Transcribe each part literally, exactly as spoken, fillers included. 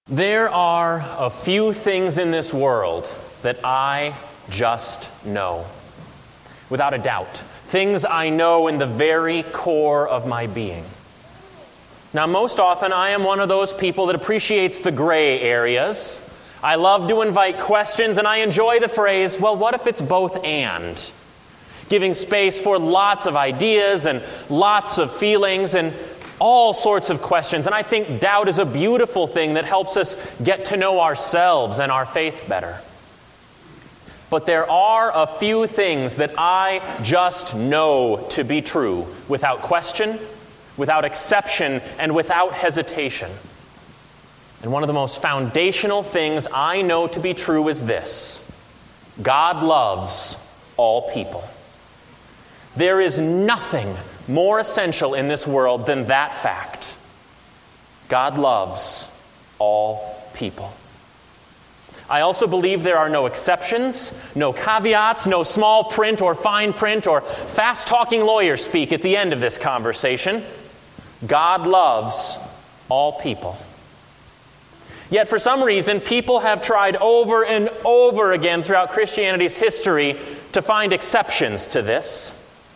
There are a few things in this world that I just know. Without a doubt. Things I know in the very core of my being. Now, most often I am one of those people that appreciates the gray areas. I love to invite questions, and I enjoy the phrase, well, what if it's both and? Giving space for lots of ideas and lots of feelings and all sorts of questions. And I think doubt is a beautiful thing that helps us get to know ourselves and our faith better. But there are a few things that I just know to be true without question, without exception, and without hesitation. And one of the most foundational things I know to be true is this: God loves all people. There is nothing more essential in this world than that fact. God loves all people. I also believe there are no exceptions, no caveats, no small print or fine print or fast-talking lawyer speak at the end of this conversation. God loves all people. Yet for some reason, people have tried over and over again throughout Christianity's history to find exceptions to this.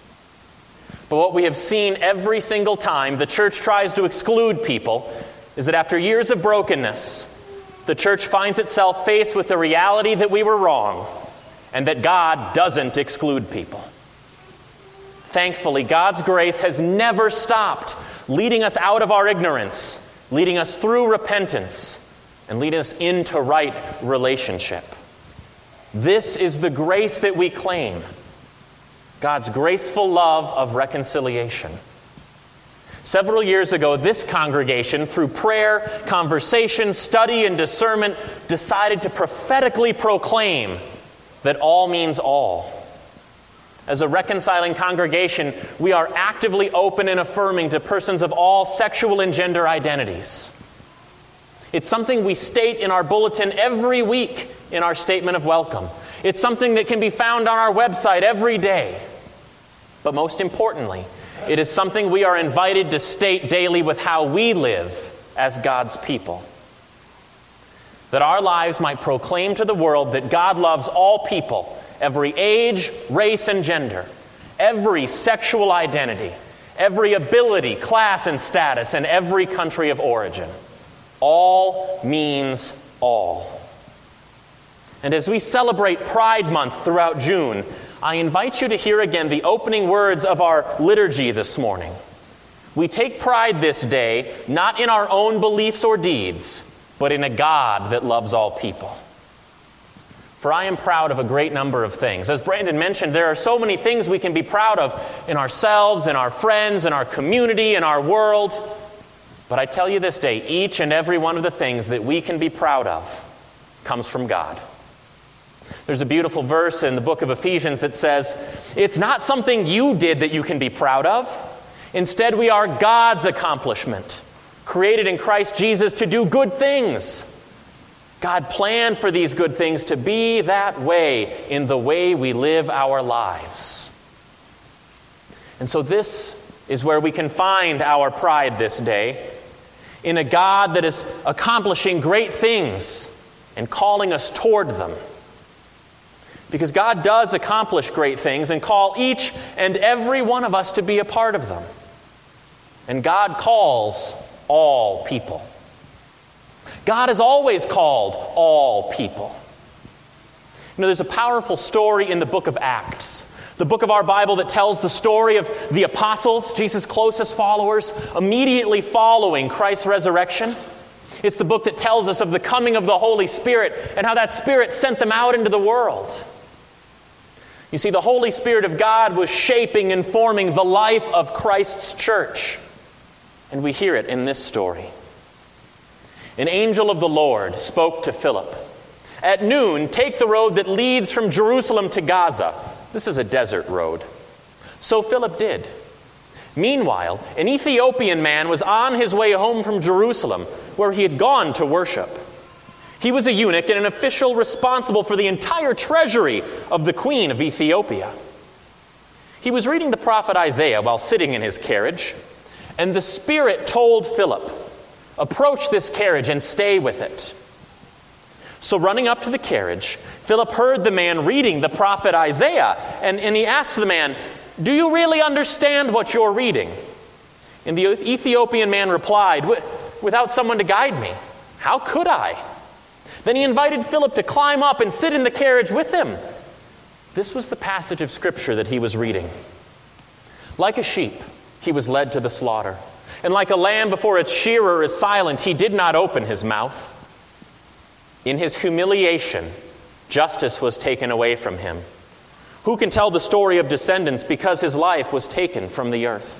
But what we have seen every single time the church tries to exclude people is that after years of brokenness, the church finds itself faced with the reality that we were wrong and that God doesn't exclude people. Thankfully, God's grace has never stopped leading us out of our ignorance, leading us through repentance, and leading us into right relationship. This is the grace that we claim. God's graceful love of reconciliation. Several years ago, this congregation, through prayer, conversation, study, and discernment, decided to prophetically proclaim that all means all. As a reconciling congregation, we are actively open and affirming to persons of all sexual and gender identities. It's something we state in our bulletin every week in our statement of welcome. It's something that can be found on our website every day. But most importantly, it is something we are invited to state daily with how we live as God's people. That our lives might proclaim to the world that God loves all people, every age, race, and gender, every sexual identity, every ability, class, and status, and every country of origin. All means all. And as we celebrate Pride Month throughout June, I invite you to hear again the opening words of our liturgy this morning. We take pride this day not in our own beliefs or deeds, but in a God that loves all people. For I am proud of a great number of things. As Brandon mentioned, there are so many things we can be proud of in ourselves, in our friends, in our community, in our world. But I tell you this day, each and every one of the things that we can be proud of comes from God. There's a beautiful verse in the book of Ephesians that says, it's not something you did that you can be proud of. Instead, we are God's accomplishment, created in Christ Jesus to do good things. God planned for these good things to be that way in the way we live our lives. And so this is where we can find our pride this day, in a God that is accomplishing great things and calling us toward them. Because God does accomplish great things and call each and every one of us to be a part of them. And God calls all people. God has always called all people. You know, there's a powerful story in the book of Acts, the book of our Bible that tells the story of the apostles, Jesus' closest followers, immediately following Christ's resurrection. It's the book that tells us of the coming of the Holy Spirit and how that Spirit sent them out into the world. You see, the Holy Spirit of God was shaping and forming the life of Christ's church. And we hear it in this story. An angel of the Lord spoke to Philip. At noon, take the road that leads from Jerusalem to Gaza. This is a desert road. So Philip did. Meanwhile, an Ethiopian man was on his way home from Jerusalem, where he had gone to worship. He was a eunuch and an official responsible for the entire treasury of the queen of Ethiopia. He was reading the prophet Isaiah while sitting in his carriage, and the Spirit told Philip, Approach this carriage and stay with it." So running up to the carriage, Philip heard the man reading the prophet Isaiah, and, and he asked the man, "Do you really understand what you're reading?" And the Ethiopian man replied, "Without someone to guide me, how could I?" Then he invited Philip to climb up and sit in the carriage with him. This was the passage of Scripture that he was reading. "Like a sheep, he was led to the slaughter, and like a lamb before its shearer is silent, he did not open his mouth. In his humiliation, justice was taken away from him. Who can tell the story of descendants, because his life was taken from the earth?"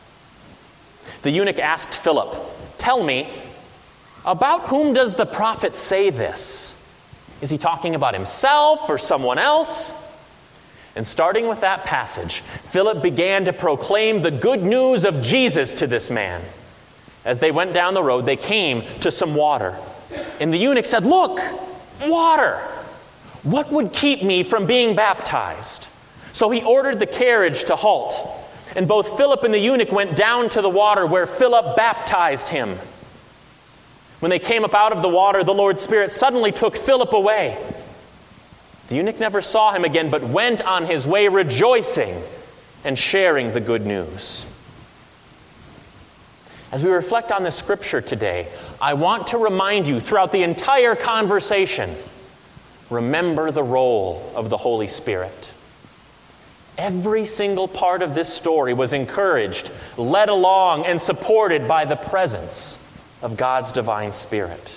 The eunuch asked Philip, "Tell me, about whom does the prophet say this? Is he talking about himself or someone else?" And starting with that passage, Philip began to proclaim the good news of Jesus to this man. As they went down the road, they came to some water. And the eunuch said, "Look, water! What would keep me from being baptized?" So he ordered the carriage to halt. And both Philip and the eunuch went down to the water, where Philip baptized him. When they came up out of the water, the Lord's Spirit suddenly took Philip away. The eunuch never saw him again, but went on his way rejoicing and sharing the good news. As we reflect on this scripture today, I want to remind you throughout the entire conversation, remember the role of the Holy Spirit. Every single part of this story was encouraged, led along, and supported by the presence of God's divine Spirit.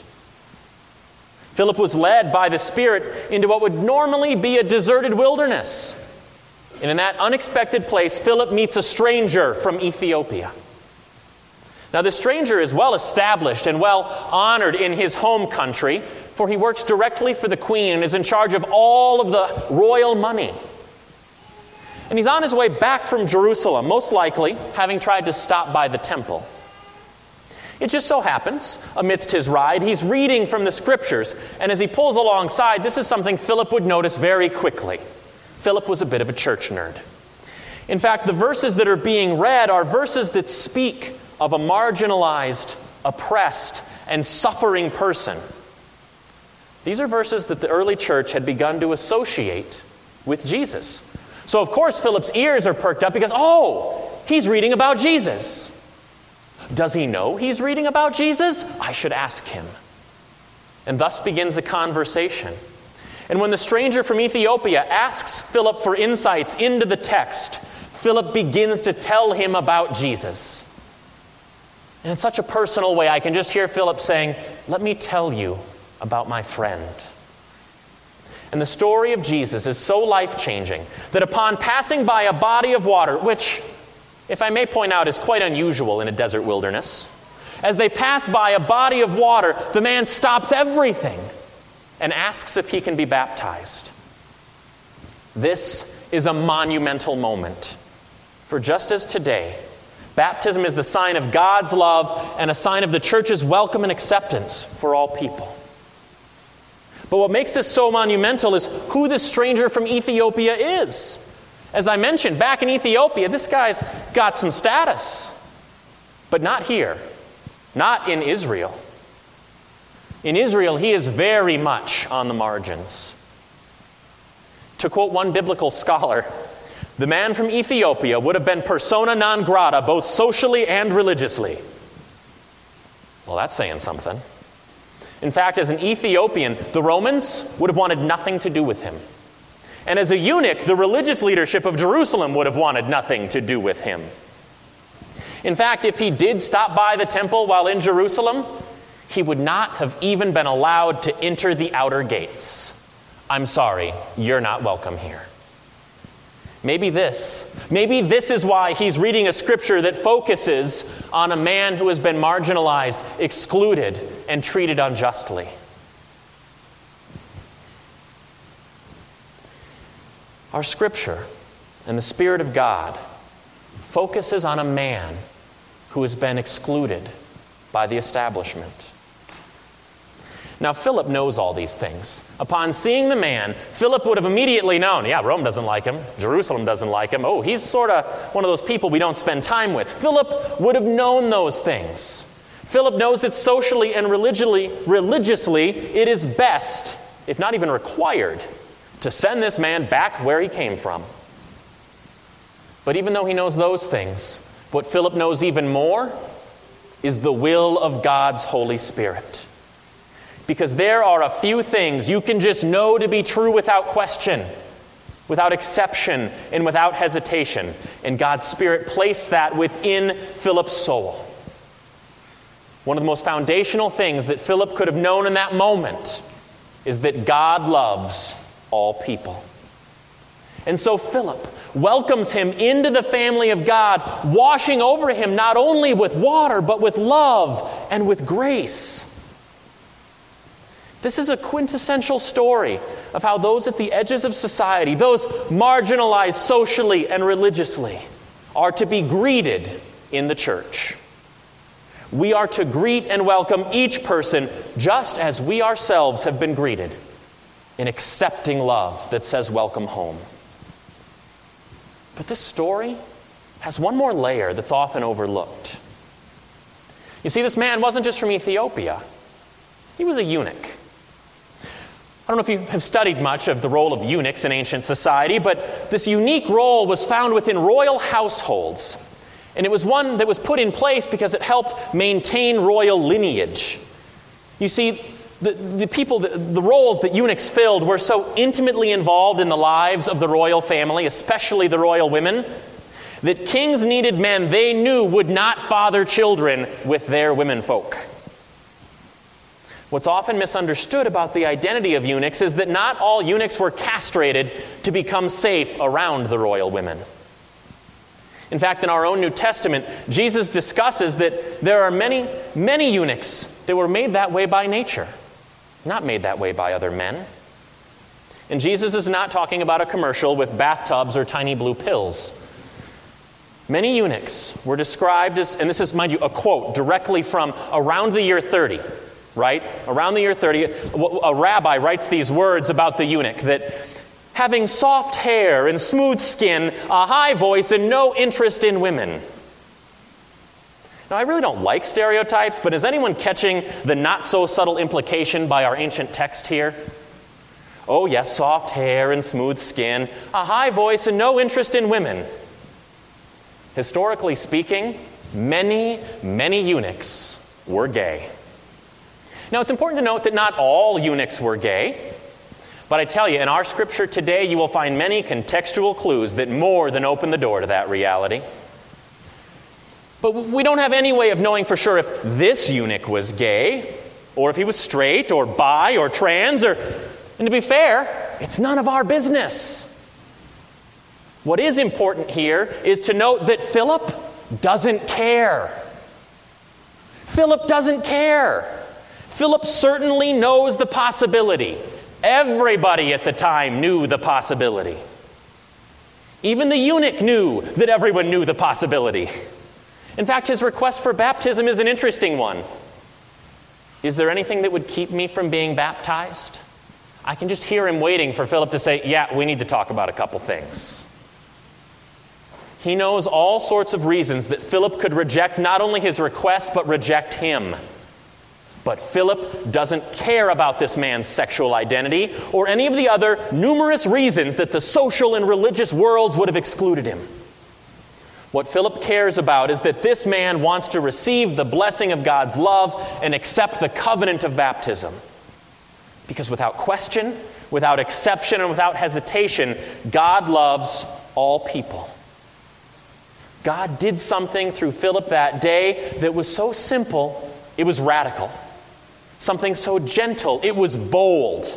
Philip was led by the Spirit into what would normally be a deserted wilderness. And in that unexpected place, Philip meets a stranger from Ethiopia. Now, the stranger is well established and well honored in his home country, for he works directly for the queen and is in charge of all of the royal money. And he's on his way back from Jerusalem, most likely having tried to stop by the temple. It just so happens, amidst his ride, he's reading from the Scriptures, and as he pulls alongside, this is something Philip would notice very quickly. Philip was a bit of a church nerd. In fact, the verses that are being read are verses that speak of a marginalized, oppressed, and suffering person. These are verses that the early church had begun to associate with Jesus. So, of course, Philip's ears are perked up because, oh, he's reading about Jesus. Does he know he's reading about Jesus? I should ask him. And thus begins a conversation. And when the stranger from Ethiopia asks Philip for insights into the text, Philip begins to tell him about Jesus. And in such a personal way, I can just hear Philip saying, "Let me tell you about my friend." And the story of Jesus is so life-changing that upon passing by a body of water, which, if I may point out, is quite unusual in a desert wilderness, as they pass by a body of water, the man stops everything and asks if he can be baptized. This is a monumental moment. For just as today, baptism is the sign of God's love and a sign of the church's welcome and acceptance for all people. But what makes this so monumental is who this stranger from Ethiopia is. As I mentioned, back in Ethiopia, this guy's got some status. But not here. Not in Israel. In Israel, he is very much on the margins. To quote one biblical scholar, the man from Ethiopia would have been persona non grata both socially and religiously. Well, that's saying something. In fact, as an Ethiopian, the Romans would have wanted nothing to do with him. And as a eunuch, the religious leadership of Jerusalem would have wanted nothing to do with him. In fact, if he did stop by the temple while in Jerusalem, he would not have even been allowed to enter the outer gates. I'm sorry, you're not welcome here. Maybe this, maybe this is why he's reading a scripture that focuses on a man who has been marginalized, excluded, and treated unjustly. Our scripture and the Spirit of God focuses on a man who has been excluded by the establishment. Now, Philip knows all these things. Upon seeing the man, Philip would have immediately known, yeah, Rome doesn't like him. Jerusalem doesn't like him. Oh, he's sort of one of those people we don't spend time with. Philip would have known those things. Philip knows that socially and religiously, religiously it is best, if not even required, to send this man back where he came from. But even though he knows those things, what Philip knows even more is the will of God's Holy Spirit. Because there are a few things you can just know to be true without question, without exception, and without hesitation. And God's Spirit placed that within Philip's soul. One of the most foundational things that Philip could have known in that moment is that God loves all people. And so Philip welcomes him into the family of God, washing over him not only with water, but with love and with grace. This is a quintessential story of how those at the edges of society, those marginalized socially and religiously, are to be greeted in the church. We are to greet and welcome each person just as we ourselves have been greeted, in accepting love that says welcome home. But this story has one more layer that's often overlooked. You see, this man wasn't just from Ethiopia. He was a eunuch. I don't know if you have studied much of the role of eunuchs in ancient society, but this unique role was found within royal households. And it was one that was put in place because it helped maintain royal lineage. You see, the, the people, the, the roles that eunuchs filled were so intimately involved in the lives of the royal family, especially the royal women, that kings needed men they knew would not father children with their womenfolk. What's often misunderstood about the identity of eunuchs is that not all eunuchs were castrated to become safe around the royal women. In fact, in our own New Testament, Jesus discusses that there are many, many eunuchs that were made that way by nature, not made that way by other men. And Jesus is not talking about a commercial with bathtubs or tiny blue pills. Many eunuchs were described as, and this is, mind you, a quote directly from around the year thirty, right? Around the year thirty, a rabbi writes these words about the eunuch, that having soft hair and smooth skin, a high voice, and no interest in women. Now, I really don't like stereotypes, but is anyone catching the not-so-subtle implication by our ancient text here? Oh, yes, soft hair and smooth skin, a high voice, and no interest in women. Historically speaking, many, many eunuchs were gay. Now, it's important to note that not all eunuchs were gay. But I tell you, in our scripture today, you will find many contextual clues that more than open the door to that reality. But we don't have any way of knowing for sure if this eunuch was gay, or if he was straight, or bi, or trans, or, and to be fair, it's none of our business. What is important here is to note that Philip doesn't care. Philip doesn't care. Philip certainly knows the possibility. Everybody at the time knew the possibility. Even the eunuch knew that everyone knew the possibility. In fact, his request for baptism is an interesting one. Is there anything that would keep me from being baptized? I can just hear him waiting for Philip to say, yeah, we need to talk about a couple things. He knows all sorts of reasons that Philip could reject not only his request, but reject him. But Philip doesn't care about this man's sexual identity or any of the other numerous reasons that the social and religious worlds would have excluded him. What Philip cares about is that this man wants to receive the blessing of God's love and accept the covenant of baptism. Because without question, without exception, and without hesitation, God loves all people. God did something through Philip that day that was so simple, it was radical. Something so gentle, it was bold.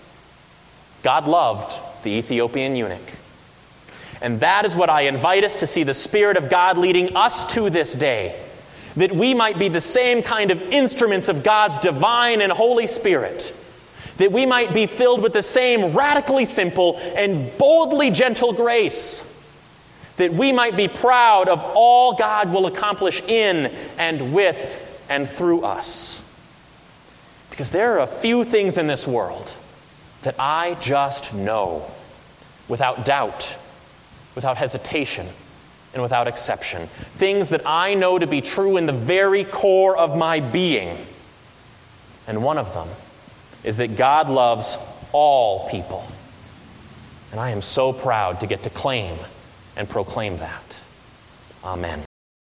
God loved the Ethiopian eunuch. And that is what I invite us to see the Spirit of God leading us to this day. That we might be the same kind of instruments of God's divine and Holy Spirit. That we might be filled with the same radically simple and boldly gentle grace. That we might be proud of all God will accomplish in and with and through us. Because there are a few things in this world that I just know, without doubt, without hesitation, and without exception. Things that I know to be true in the very core of my being. And one of them is that God loves all people. And I am so proud to get to claim and proclaim that. Amen.